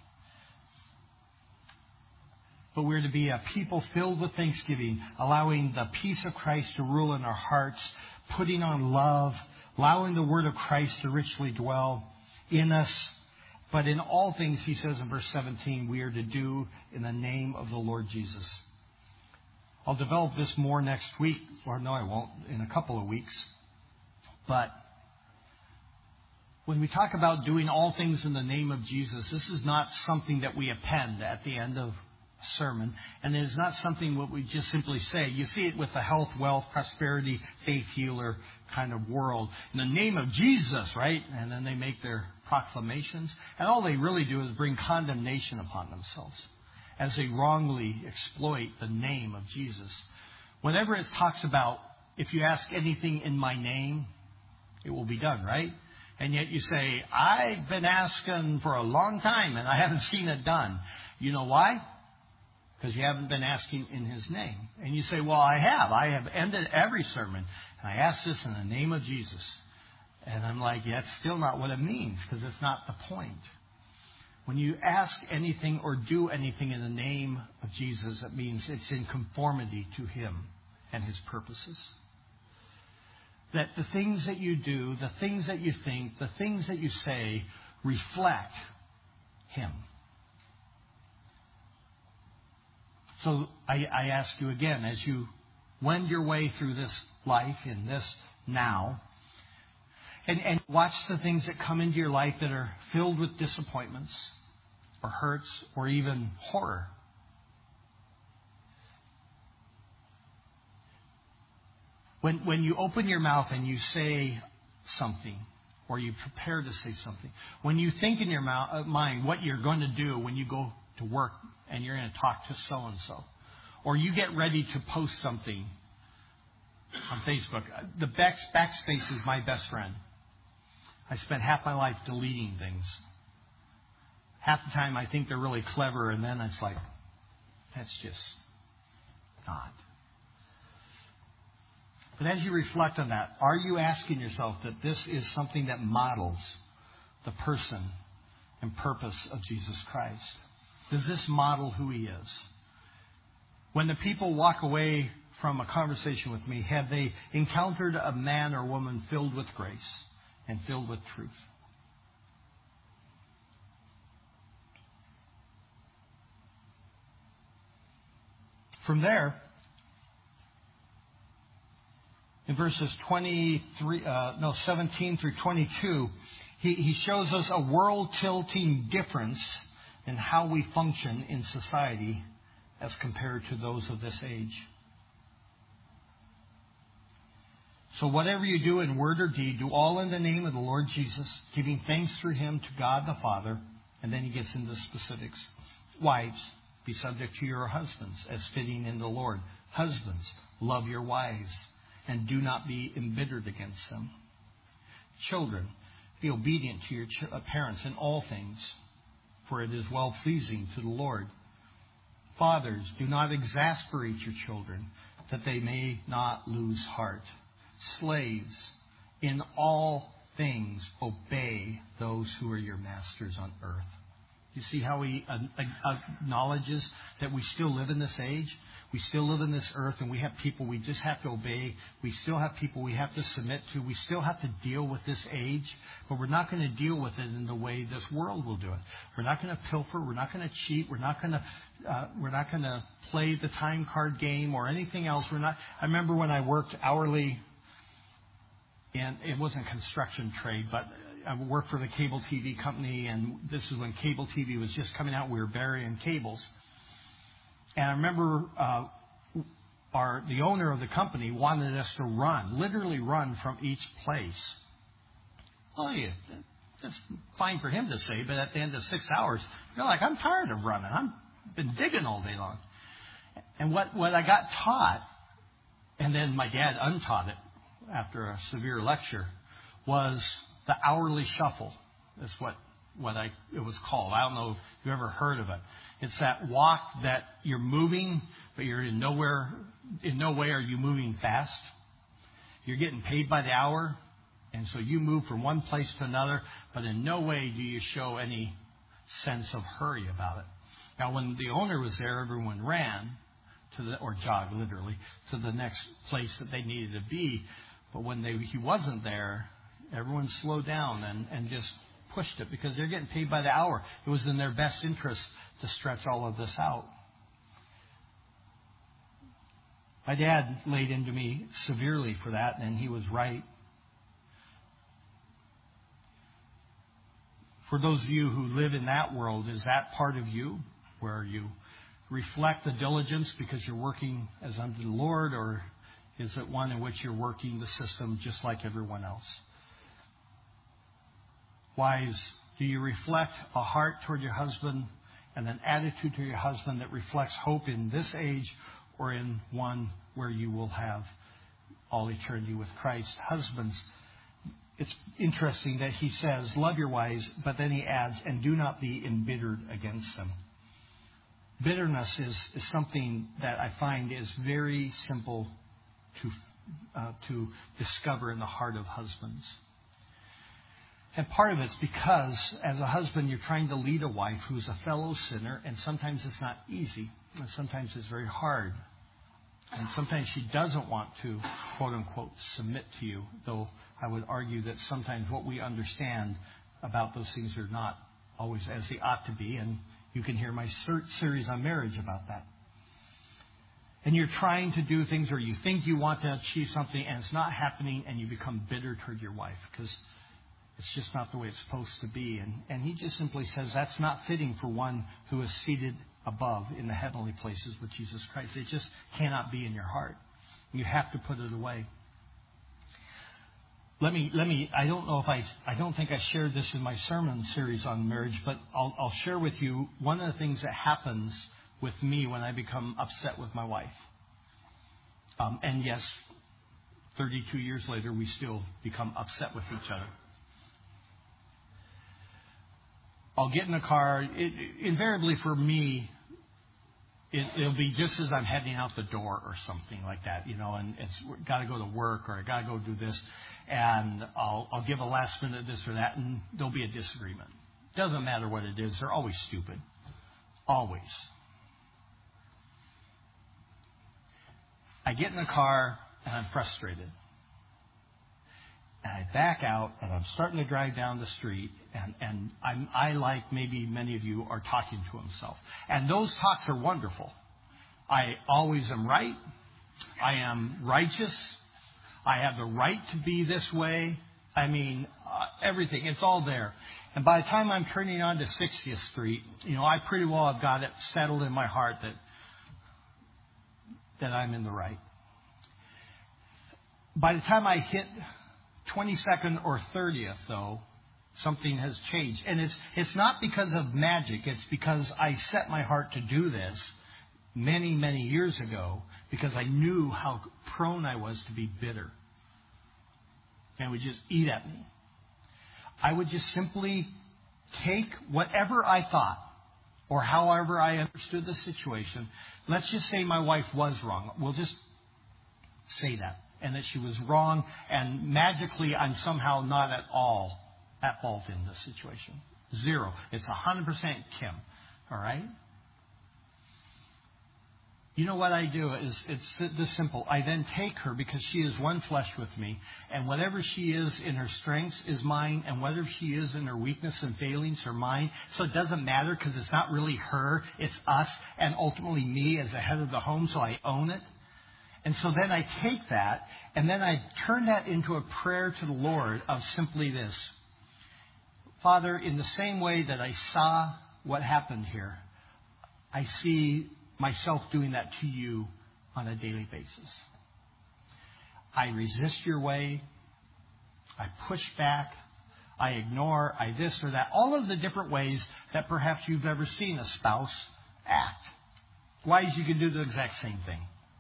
But we're to be a people filled with thanksgiving, allowing the peace of Christ to rule in our hearts, putting on love, allowing the word of Christ to richly dwell in us. But in all things, he says in verse 17, we are to do in the name of the Lord Jesus. I'll develop this more next week. Or no, I won't. In a couple of weeks. But when we talk about doing all things in the name of Jesus, this is not something that we append at the end of sermon, and it is not something what we just simply say. You see it with the health, wealth, prosperity, faith healer kind of world. In the name of Jesus, right? And then they make their proclamations, and all they really do is bring condemnation upon themselves as they wrongly exploit the name of Jesus. Whenever it talks about, if you ask anything in my name, it will be done, right? And yet you say, I've been asking for a long time and I haven't seen it done. You know why? Because you haven't been asking in His name. And you say, well, I have. I have ended every sermon. And I ask this in the name of Jesus. And I'm like, yeah, that's still not what it means, because it's not the point. When you ask anything or do anything in the name of Jesus, it means it's in conformity to Him and His purposes. That the things that you do, the things that you think, the things that you say reflect Him. So I ask you again, as you wend your way through this life, in this now, and watch the things that come into your life that are filled with disappointments or hurts or even horror. When you open your mouth and you say something, or you prepare to say something, when you think in your mind what you're going to do when you go to work and you're going to talk to so-and-so, or you get ready to post something on Facebook, the backspace is my best friend. I spent half my life deleting things. Half the time I think they're really clever, and then it's like, that's just not. But as you reflect on that, are you asking yourself that this is something that models the person and purpose of Jesus Christ? Does this model who He is? When the people walk away from a conversation with me, have they encountered a man or woman filled with grace and filled with truth? From there, in verses 17 through 22, he shows us a world-tilting difference in how we function in society as compared to those of this age. So whatever you do in word or deed, do all in the name of the Lord Jesus, giving thanks through Him to God the Father. And then he gets into the specifics. Wives, be subject to your husbands as fitting in the Lord. Husbands, love your wives and do not be embittered against them. Children, be obedient to your parents in all things, for it is well-pleasing to the Lord. Fathers, do not exasperate your children, that they may not lose heart. Slaves, in all things obey those who are your masters on earth. You see how he acknowledges that we still live in this age? We still live in this earth, and we have people we just have to obey. We still have people we have to submit to. We still have to deal with this age, but we're not going to deal with it in the way this world will do it. We're not going to pilfer. We're not going to cheat. We're not going to play the time card game or anything else. I remember when I worked hourly, and it wasn't construction trade, but I worked for the cable TV company, and this is when cable TV was just coming out. We were burying cables. And I remember the owner of the company wanted us to literally run from each place. Well, yeah, that's fine for him to say, but at the end of 6 hours, you're like, I'm tired of running. I've been digging all day long. And what I got taught, and then my dad untaught it after a severe lecture, was the hourly shuffle. That's what it was called. I don't know if you ever heard of it. It's that walk that you're moving, but you're in no way are you moving fast. You're getting paid by the hour, and so you move from one place to another, but in no way do you show any sense of hurry about it. Now, when the owner was there, everyone ran or jogged literally, to the next place that they needed to be. But when he wasn't there, everyone slowed down and just pushed it, because they're getting paid by the hour. It was in their best interest to stretch all of this out. My dad laid into me severely for that, and he was right. For those of you who live in that world, is that part of you where you reflect the diligence because you're working as unto the Lord, or is it one in which you're working the system just like everyone else? Wives, do you reflect a heart toward your husband and an attitude to your husband that reflects hope in this age or in one where you will have all eternity with Christ? Husbands, it's interesting that he says, love your wives, but then he adds, and do not be embittered against them. Bitterness is something that I find is very simple to discover in the heart of husbands. And part of it's because, as a husband, you're trying to lead a wife who's a fellow sinner, and sometimes it's not easy, and sometimes it's very hard. And sometimes she doesn't want to, quote unquote, submit to you, though I would argue that sometimes what we understand about those things are not always as they ought to be, and you can hear my series on marriage about that. And you're trying to do things, or you think you want to achieve something, and it's not happening, and you become bitter toward your wife because it's just not the way it's supposed to be. And he just simply says that's not fitting for one who is seated above in the heavenly places with Jesus Christ. It just cannot be in your heart. You have to put it away. Let me, I don't think I shared this in my sermon series on marriage, but I'll share with you one of the things that happens with me when I become upset with my wife. And yes, 32 years later, we still become upset with each other. I'll get in a car. Invariably for me, it'll be just as I'm heading out the door or something like that, and it's got to go to work or I got to go do this, and I'll give a last minute this or that, and there'll be a disagreement. Doesn't matter what it is. They're always stupid. Always. I get in the car and I'm frustrated. And I back out, and I'm starting to drive down the street, and I, like maybe many of you, are talking to himself. And those talks are wonderful. I always am right. I am righteous. I have the right to be this way. I mean, everything. It's all there. And by the time I'm turning on to 60th Street, I pretty well have got it settled in my heart that I'm in the right. By the time I hit 22nd or 30th, though, something has changed. And it's not because of magic. It's because I set my heart to do this many, many years ago because I knew how prone I was to be bitter. And it would just eat at me. I would just simply take whatever I thought or however I understood the situation. Let's just say my wife was wrong. We'll just say that. And that she was wrong, and magically I'm somehow not at all at fault in this situation. Zero. It's 100% Kim. All right? You know what I do is it's this simple. I then take her because she is one flesh with me, and whatever she is in her strengths is mine, and whatever she is in her weakness and failings are mine. So it doesn't matter because it's not really her, it's us, and ultimately me as the head of the home, so I own it. And so then I take that, and then I turn that into a prayer to the Lord of simply this. Father, in the same way that I saw what happened here, I see myself doing that to you on a daily basis. I resist your way. I push back. I ignore. I this or that. All of the different ways that perhaps you've ever seen a spouse act. Wives, you can do the exact same thing.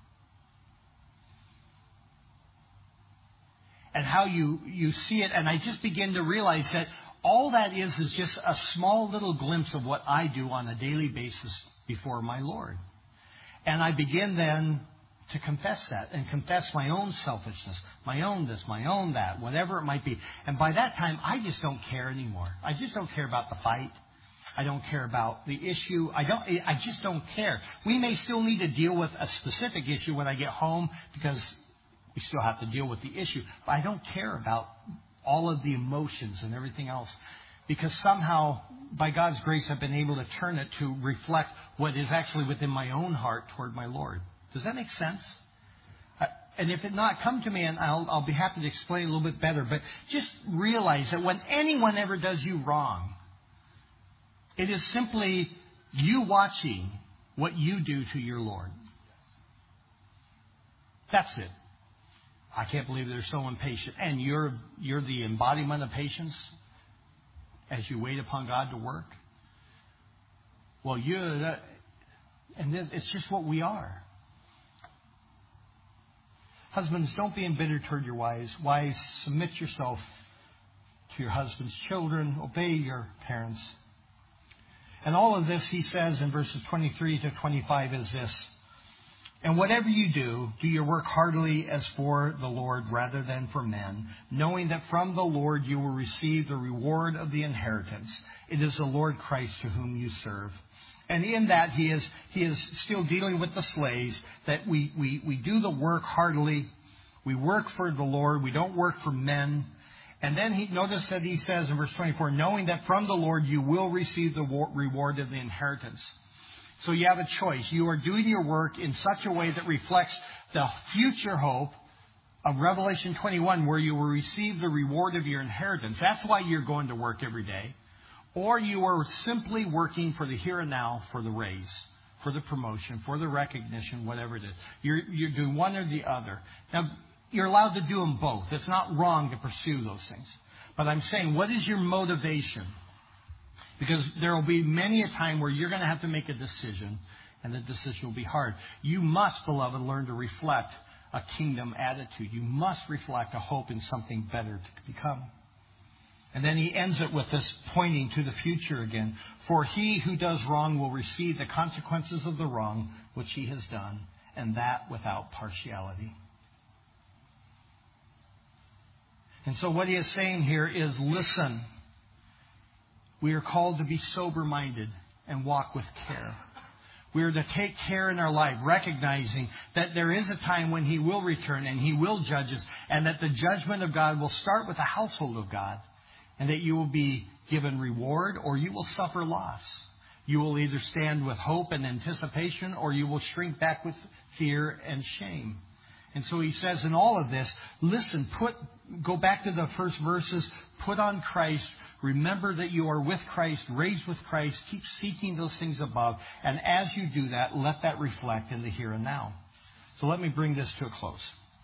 And how you see it, and I just begin to realize that all that is just a small little glimpse of what I do on a daily basis before my Lord. And I begin then to confess that and confess my own selfishness, my own this, my own that, whatever it might be. And by that time, I just don't care anymore. I just don't care about the fight. I don't care about the issue. I just don't care. We may still need to deal with a specific issue when I get home because we still have to deal with the issue. But I don't care about all of the emotions and everything else because somehow, by God's grace, I've been able to turn it to reflect what is actually within my own heart toward my Lord. Does that make sense? And if it not, come to me and I'll be happy to explain a little bit better. But just realize that when anyone ever does you wrong, it is simply you watching what you do to your Lord. That's it. I can't believe they're so impatient. And you're the embodiment of patience as you wait upon God to work. Well, and then it's just what we are. Husbands, don't be embittered toward your wives. Wives, submit yourself to your husband's children. Obey your parents. And all of this, he says in verses 23 to 25, is this. And whatever you do, do your work heartily as for the Lord rather than for men, knowing that from the Lord you will receive the reward of the inheritance. It is the Lord Christ to whom you serve. And in that, he is still dealing with the slaves, that we do the work heartily. We work for the Lord. We don't work for men. And then notice that he says in verse 24, knowing that from the Lord you will receive the reward of the inheritance. So you have a choice. You are doing your work in such a way that reflects the future hope of Revelation 21, where you will receive the reward of your inheritance. That's why you're going to work every day. Or you are simply working for the here and now, for the raise, for the promotion, for the recognition, whatever it is. You're doing one or the other. Now, you're allowed to do them both. It's not wrong to pursue those things. But I'm saying, what is your motivation? Because there will be many a time where you're going to have to make a decision, and the decision will be hard. You must, beloved, learn to reflect a kingdom attitude. You must reflect a hope in something better to become. And then he ends it with this pointing to the future again. For he who does wrong will receive the consequences of the wrong which he has done, and that without partiality. And so what he is saying here is, listen, we are called to be sober-minded and walk with care. We are to take care in our life, recognizing that there is a time when he will return and he will judge us, and that the judgment of God will start with the household of God, and that you will be given reward or you will suffer loss. You will either stand with hope and anticipation, or you will shrink back with fear and shame. And so he says in all of this, listen, go back to the first verses, put on Christ, remember that you are with Christ, raised with Christ, keep seeking those things above. And as you do that, let that reflect in the here and now. So let me bring this to a close.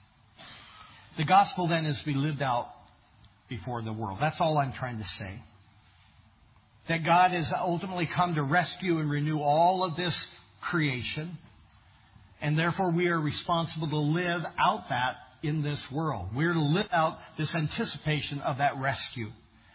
The gospel then is to be lived out before the world. That's all I'm trying to say. That God has ultimately come to rescue and renew all of this creation. And therefore we are responsible to live out that in this world. We're to live out this anticipation of that rescue.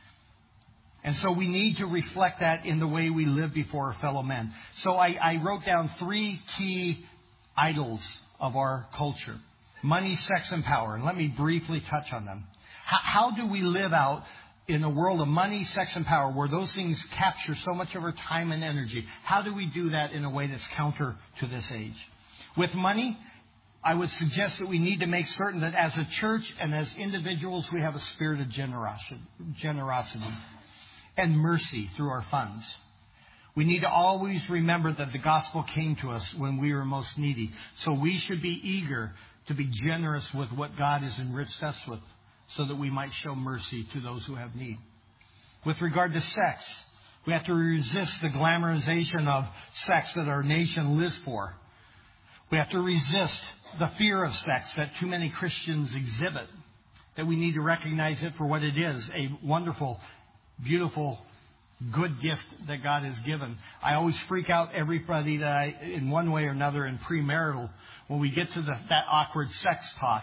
And so we need to reflect that in the way we live before our fellow men. So I wrote down 3 key idols of our culture. Money, sex, and power. And let me briefly touch on them. How do we live out in a world of money, sex, and power, where those things capture so much of our time and energy? How do we do that in a way that's counter to this age? With money, I would suggest that we need to make certain that as a church and as individuals, we have a spirit of generosity and mercy through our funds. We need to always remember that the gospel came to us when we were most needy. So we should be eager to be generous with what God has enriched us with, so that we might show mercy to those who have need. With regard to sex, we have to resist the glamorization of sex that our nation lives for. We have to resist the fear of sex that too many Christians exhibit, that we need to recognize it for what it is, a wonderful, beautiful, good gift that God has given. I always freak out everybody that in one way or another in premarital, when we get to that awkward sex talk.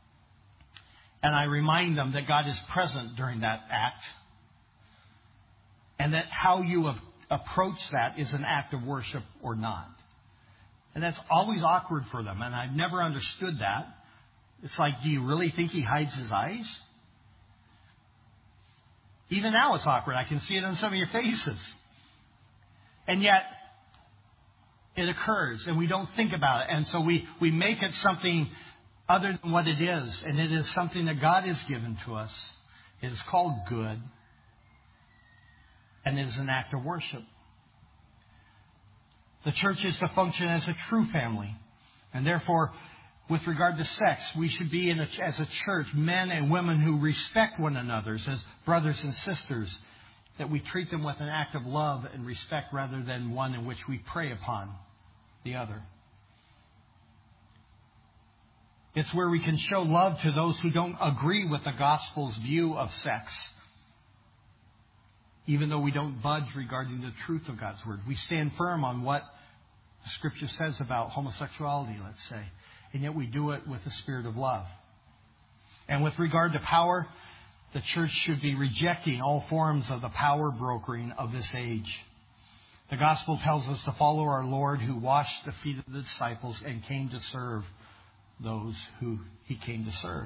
And I remind them that God is present during that act. And that how you approach that is an act of worship or not. And that's always awkward for them. And I've never understood that. It's like, do you really think he hides his eyes? Even now it's awkward. I can see it on some of your faces. And yet, it occurs and we don't think about it. And so we make it something other than what it is. And it is something that God has given to us. It is called good. And it is an act of worship. The church is to function as a true family. And therefore, with regard to sex, we should be as a church, men and women who respect one another as brothers and sisters, that we treat them with an act of love and respect rather than one in which we prey upon the other. It's where we can show love to those who don't agree with the gospel's view of sex. Even though we don't budge regarding the truth of God's word. We stand firm on what the Scripture says about homosexuality, let's say. And yet we do it with the spirit of love. And with regard to power, the church should be rejecting all forms of the power brokering of this age. The gospel tells us to follow our Lord, who washed the feet of the disciples and came to serve those who he came to serve.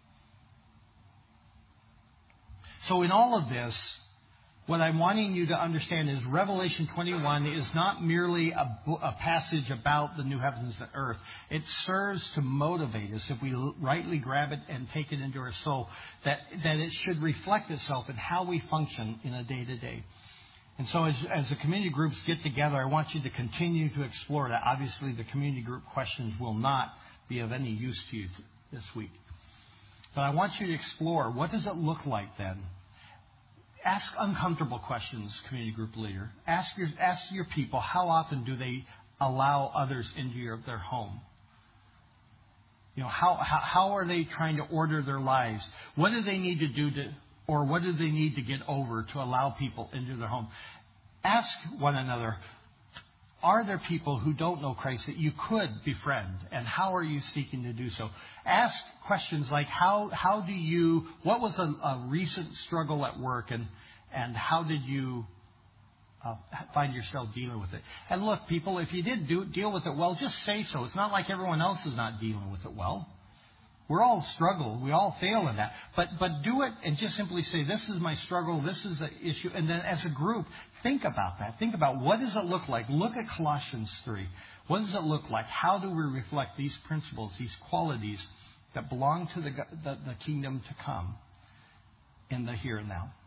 So in all of this, what I'm wanting you to understand is Revelation 21 is not merely a passage about the new heavens and earth. It serves to motivate us, if we rightly grab it and take it into our soul, that it should reflect itself in how we function in a day-to-day. And so as the community groups get together, I want you to continue to explore that. Obviously, the community group questions will not be of any use to you this week. But I want you to explore, what does it look like then? Ask uncomfortable questions, community group leader. Ask your people, how often do they allow others into their home? You know, how are they trying to order their lives? What do they need to do or what do they need to get over to allow people into their home? Ask one another, are there people who don't know Christ that you could befriend? And how are you seeking to do so? Ask questions like, what was a recent struggle at work and how did you find yourself dealing with it? And look, people, if you did deal with it well, just say so. It's not like everyone else is not dealing with it well. We're all struggle. We all fail in that. But do it and just simply say, this is my struggle. This is the issue. And then as a group, think about that. Think about, what does it look like? Look at Colossians 3. What does it look like? How do we reflect these principles, these qualities that belong to the kingdom to come in the here and now?